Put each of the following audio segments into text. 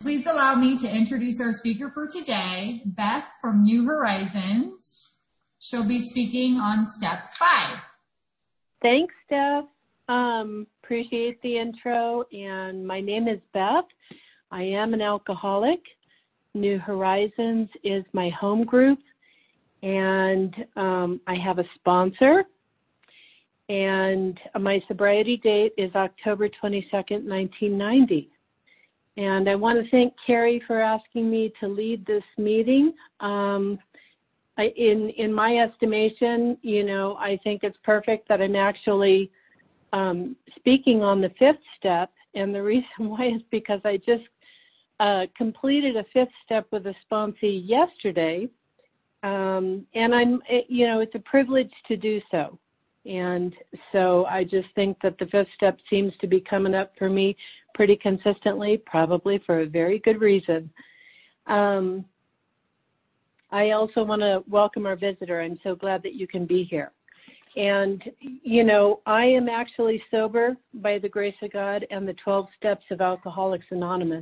Please allow me to introduce our speaker for today, Beth from New Horizons. She'll be speaking on step 5. Thanks, Steph. Appreciate the intro. And my name is Beth. I am an alcoholic. New Horizons is my home group. And I have a sponsor. And my sobriety date is October 22nd, 1990. And I want to thank Carrie for asking me to lead this meeting. In my estimation, I think it's perfect that I'm actually speaking on the 5th step. And the reason why is because I just completed a 5th step with a sponsee yesterday. And it's a privilege to do so. And so I just think that the 5th step seems to be coming up for me pretty consistently, probably for a very good reason. I also want to welcome our visitor. I'm so glad that you can be here. And, I am actually sober by the grace of God and the 12 steps of Alcoholics Anonymous.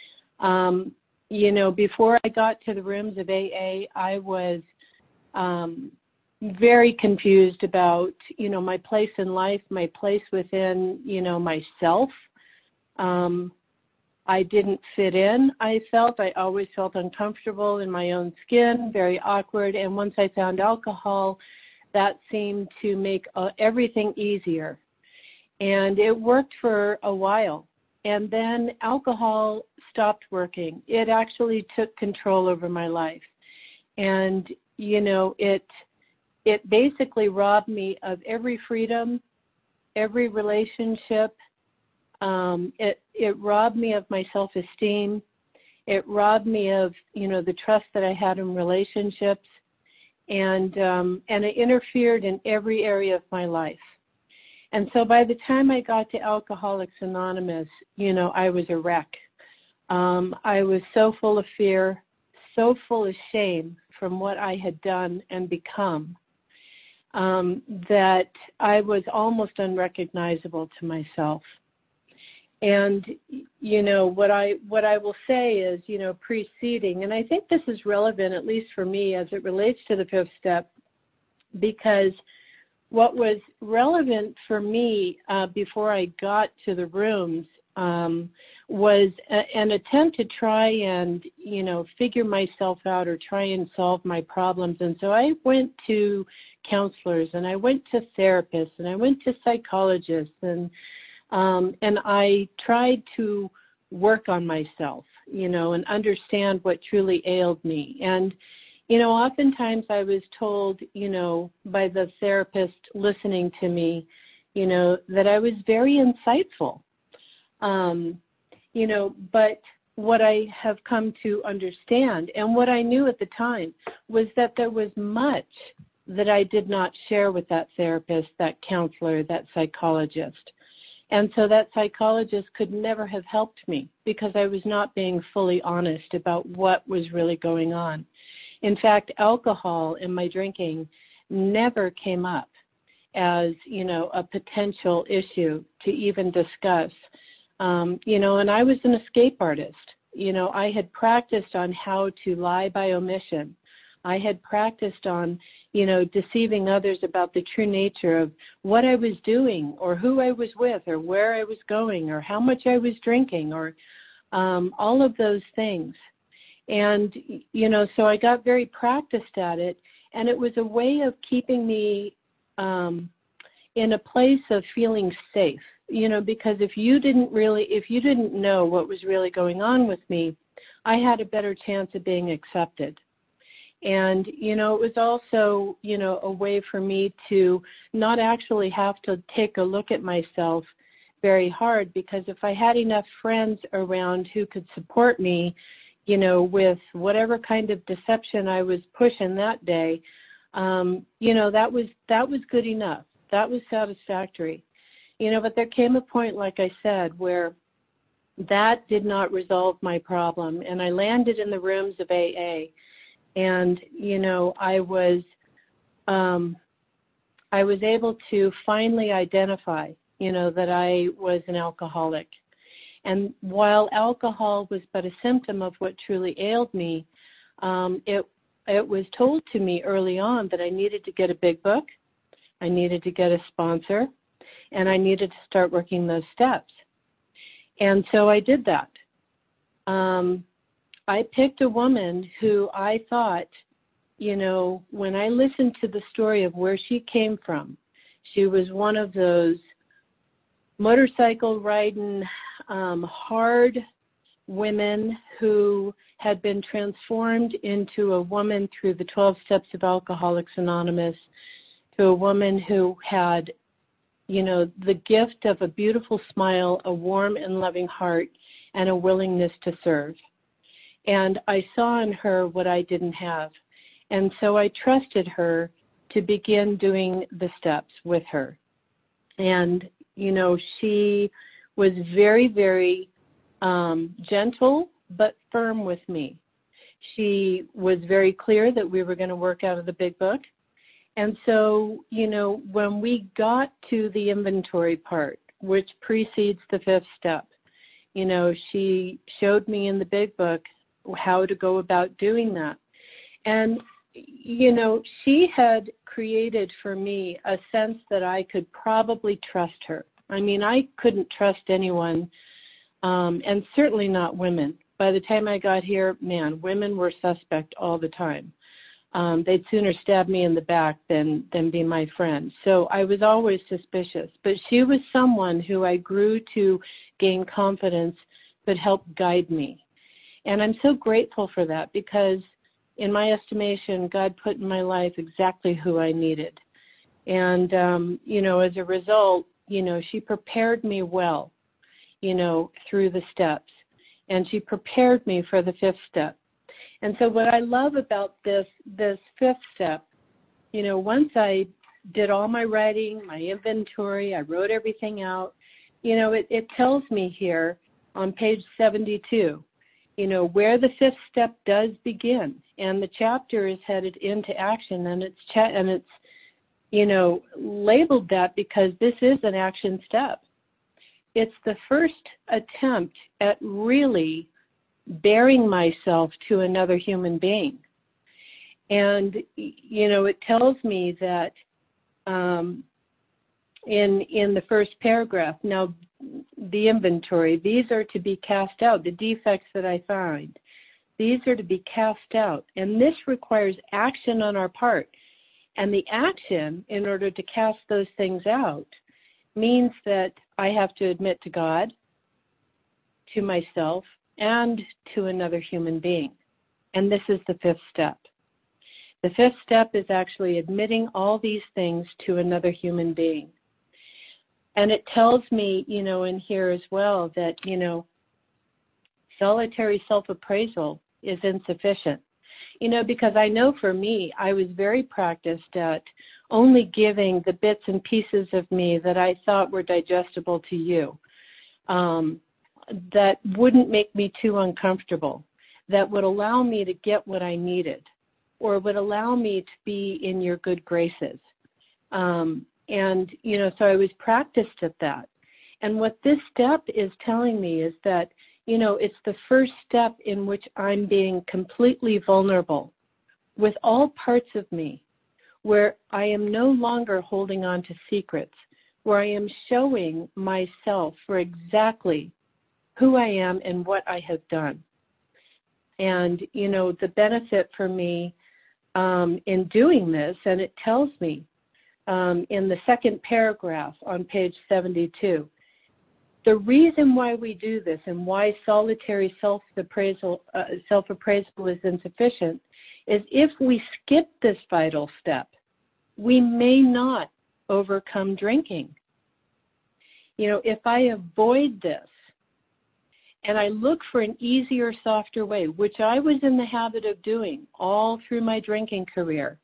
Before I got to the rooms of AA, I was very confused about, my place in life, my place within, myself. I didn't fit in, I always felt uncomfortable in my own skin, very awkward. And once I found alcohol, that seemed to make everything easier. And it worked for a while. And then alcohol stopped working. It actually took control over my life. And, it basically robbed me of every freedom, every relationship. It robbed me of my self-esteem. It robbed me of, the trust that I had in relationships. And it interfered in every area of my life. And so by the time I got to Alcoholics Anonymous, I was a wreck. I was so full of fear, so full of shame from what I had done and become, that I was almost unrecognizable to myself. And, what I will say is, preceding, and I think this is relevant, at least for me, as it relates to the 5th step, because what was relevant for me before I got to the rooms was an attempt to try and, figure myself out or try and solve my problems. And so I went to counselors and I went to therapists and I went to psychologists and I tried to work on myself, and understand what truly ailed me. And, oftentimes I was told, by the therapist listening to me, that I was very insightful. But what I have come to understand and what I knew at the time was that there was much that I did not share with that therapist, that counselor, that psychologist. And so that psychologist could never have helped me because I was not being fully honest about what was really going on. In fact, alcohol in my drinking never came up as, a potential issue to even discuss. And I was an escape artist. I had practiced on how to lie by omission. I had practiced on, deceiving others about the true nature of what I was doing or who I was with or where I was going or how much I was drinking or all of those things. And, so I got very practiced at it, and it was a way of keeping me in a place of feeling safe, because if you didn't know what was really going on with me, I had a better chance of being accepted. And, it was also, a way for me to not actually have to take a look at myself very hard, because if I had enough friends around who could support me, with whatever kind of deception I was pushing that day, that was good enough. That was satisfactory. But there came a point, like I said, where that did not resolve my problem. And I landed in the rooms of AA. And, I was able to finally identify, that I was an alcoholic. And while alcohol was but a symptom of what truly ailed me, it was told to me early on that I needed to get a big book, I needed to get a sponsor, and I needed to start working those steps. And so I did that. I picked a woman who I thought, you know, when I listened to the story of where she came from, she was one of those motorcycle riding, hard women who had been transformed into a woman through the 12 steps of Alcoholics Anonymous, to a woman who had, you know, the gift of a beautiful smile, a warm and loving heart, and a willingness to serve. And I saw in her what I didn't have. And so I trusted her to begin doing the steps with her. And, you know, she was very, very gentle but firm with me. She was very clear that we were going to work out of the big book. And so, you know, when we got to the inventory part, which precedes the fifth step, you know, she showed me in the big book how to go about doing that. And, you know, she had created for me a sense that I could probably trust her. I mean, I couldn't trust anyone, and certainly not women. By the time I got here, man, women were suspect all the time. They'd sooner stab me in the back than be my friend. So I was always suspicious. But she was someone who I grew to gain confidence that helped guide me. And I'm so grateful for that because, in my estimation, God put in my life exactly who I needed. And, you know, as a result, you know, she prepared me well, you know, through the steps. And she prepared me for the fifth step. And so what I love about this fifth step, you know, once I did all my writing, my inventory, I wrote everything out, you know, it tells me here on page 72, you know, where the fifth step does begin. And the chapter is headed into action, and it's you know, labeled that because this is an action step. It's the first attempt at really bearing myself to another human being. And, you know, it tells me that in the first paragraph, now the inventory, these are to be cast out, the defects that I find. These are to be cast out. And this requires action on our part. And the action, in order to cast those things out, means that I have to admit to God, to myself, and to another human being. And this is the fifth step. The fifth step is actually admitting all these things to another human being. And it tells me, you know, in here as well that, you know, solitary self-appraisal is insufficient. You know, because I know for me, I was very practiced at only giving the bits and pieces of me that I thought were digestible to you, that wouldn't make me too uncomfortable, that would allow me to get what I needed, or would allow me to be in your good graces. And, you know, so I was practiced at that. And what this step is telling me is that, you know, it's the first step in which I'm being completely vulnerable with all parts of me, where I am no longer holding on to secrets, where I am showing myself for exactly who I am and what I have done. And, you know, the benefit for me in doing this, and it tells me in the second paragraph on page 72, the reason why we do this and why solitary self-appraisal is insufficient is if we skip this vital step, we may not overcome drinking. You know, if I avoid this and I look for an easier, softer way, which I was in the habit of doing all through my drinking career,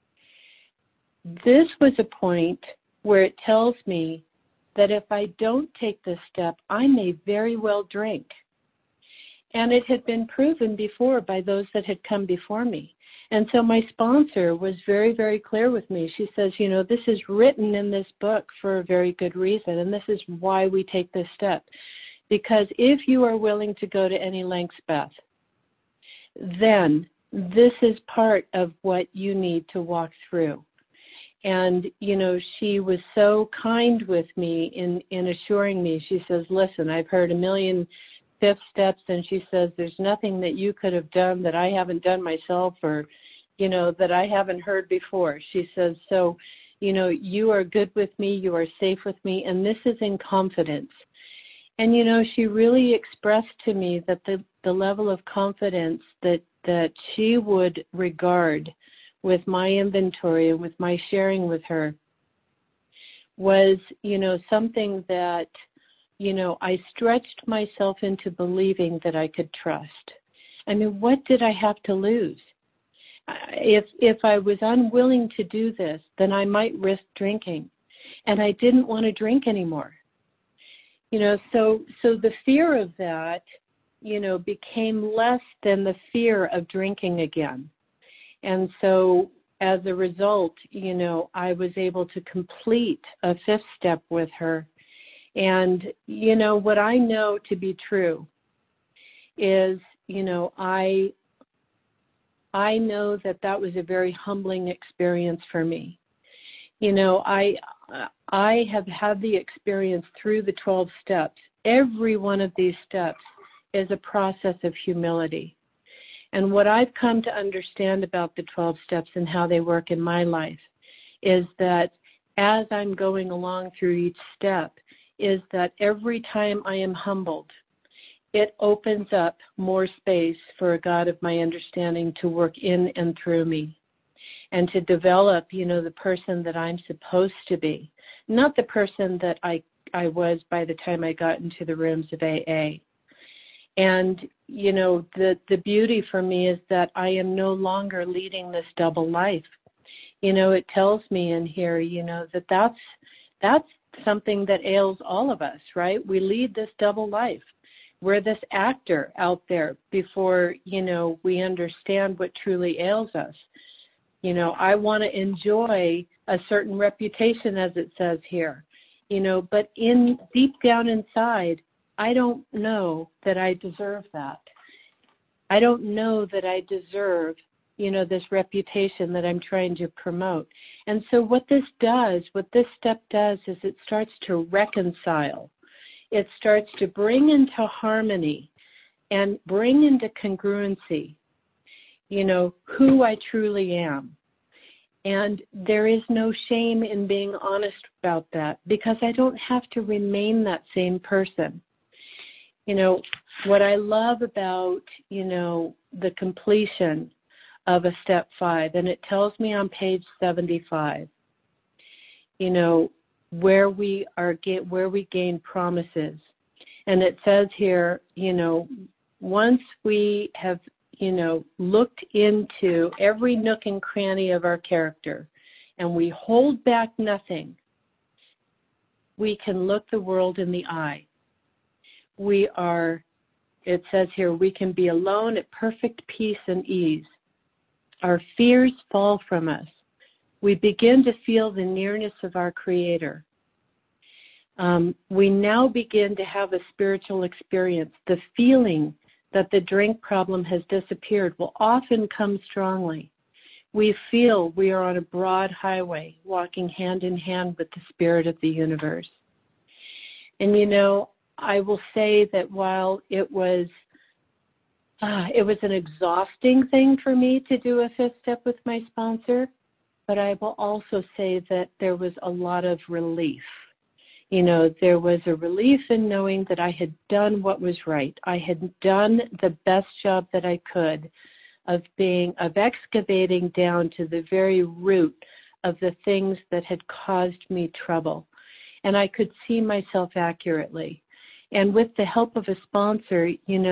this was a point where it tells me that if I don't take this step, I may very well drink. And it had been proven before by those that had come before me. And so my sponsor was very, very clear with me. She says, you know, this is written in this book for a very good reason, and this is why we take this step. Because if you are willing to go to any lengths, Beth, then this is part of what you need to walk through. And, she was so kind with me in assuring me. She says, listen, I've heard a million fifth steps, and she says, there's nothing that you could have done that I haven't done myself or, that I haven't heard before. She says, so, you are good with me, you are safe with me, and this is in confidence. And, she really expressed to me that the level of confidence that she would regard with my inventory and with my sharing with her was, something that, I stretched myself into believing that I could trust. I mean, what did I have to lose? If I was unwilling to do this, then I might risk drinking. And I didn't want to drink anymore. So the fear of that, became less than the fear of drinking again. And so as a result, I was able to complete a fifth step with her. And, what I know to be true is, I know that was a very humbling experience for me. I have had the experience through the 12 steps. Every one of these steps is a process of humility. And what I've come to understand about the 12 steps and how they work in my life is that as I'm going along through each step, is that every time I am humbled, it opens up more space for a God of my understanding to work in and through me and to develop, the person that I'm supposed to be, not the person that I was by the time I got into the rooms of AA. And, the beauty for me is that I am no longer leading this double life. It tells me in here, that's something that ails all of us, right? We lead this double life. We're this actor out there before, we understand what truly ails us. I want to enjoy a certain reputation, as it says here, but deep down inside, I don't know that I deserve that. I don't know that I deserve, this reputation that I'm trying to promote. And so what this step does is it starts to reconcile. It starts to bring into harmony and bring into congruency, who I truly am. And there is no shame in being honest about that because I don't have to remain that same person. What I love about, the completion of a step 5, and it tells me on page 75, where we gain promises. And it says here, once we have, looked into every nook and cranny of our character and we hold back nothing, we can look the world in the eye. It says here, we can be alone at perfect peace and ease. Our fears fall from us. We begin to feel the nearness of our Creator. We now begin to have a spiritual experience. The feeling that the drink problem has disappeared will often come strongly. We feel we are on a broad highway, walking hand in hand with the spirit of the universe. And I will say that while it was an exhausting thing for me to do a fifth step with my sponsor, but I will also say that there was a lot of relief. There was a relief in knowing that I had done what was right. I had done the best job that I could of excavating down to the very root of the things that had caused me trouble. And I could see myself accurately. And with the help of a sponsor,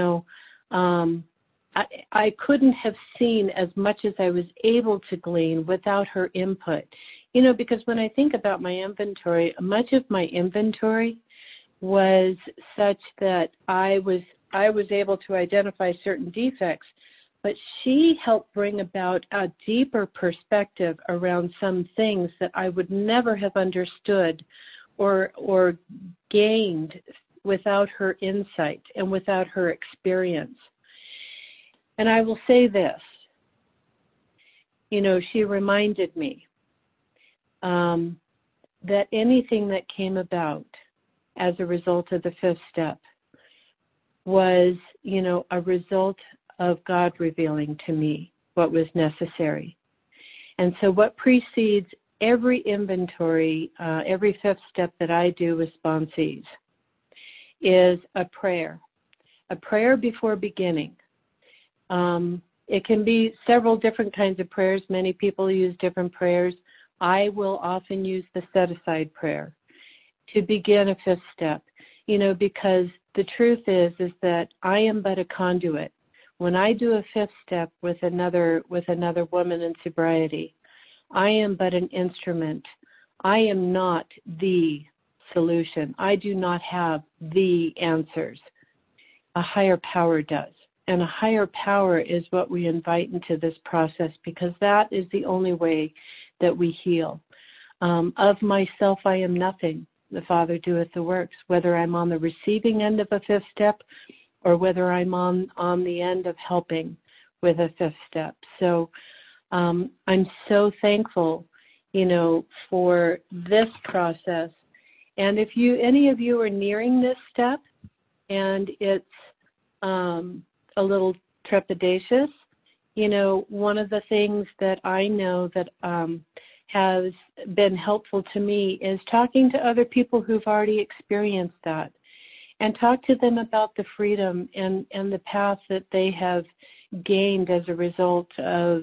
I couldn't have seen as much as I was able to glean without her input. Because when I think about my inventory, much of my inventory was such that I was able to identify certain defects, but she helped bring about a deeper perspective around some things that I would never have understood or gained without her insight and without her experience. And I will say this, she reminded me that anything that came about as a result of the fifth step was, a result of God revealing to me what was necessary. And so what precedes every inventory, every fifth step that I do with sponsees is a prayer before beginning. It can be several different kinds of prayers. Many people use different prayers. I will often use the set-aside prayer to begin a fifth step, because the truth is that I am but a conduit. When I do a fifth step with another woman in sobriety, I am but an instrument. I am not the solution. I do not have the answers. A higher power does. And a higher power is what we invite into this process, because that is the only way that we heal. Of myself, I am nothing. The Father doeth the works, whether I'm on the receiving end of a fifth step or whether I'm on the end of helping with a fifth step. So I'm so thankful, for this process. And if any of you are nearing this step and it's a little trepidatious, one of the things that I know that has been helpful to me is talking to other people who've already experienced that, and talk to them about the freedom and the path that they have gained as a result of,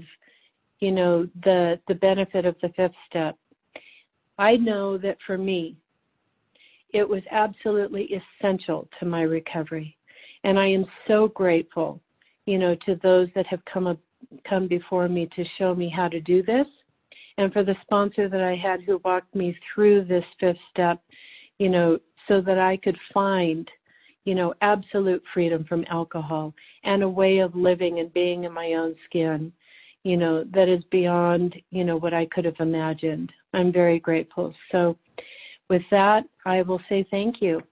the benefit of the fifth step. I know that for me, it was absolutely essential to my recovery. And I am so grateful, to those that have come before me to show me how to do this. And for the sponsor that I had who walked me through this fifth step, so that I could find, absolute freedom from alcohol and a way of living and being in my own skin, that is beyond, what I could have imagined. I'm very grateful. So with that, I will say thank you.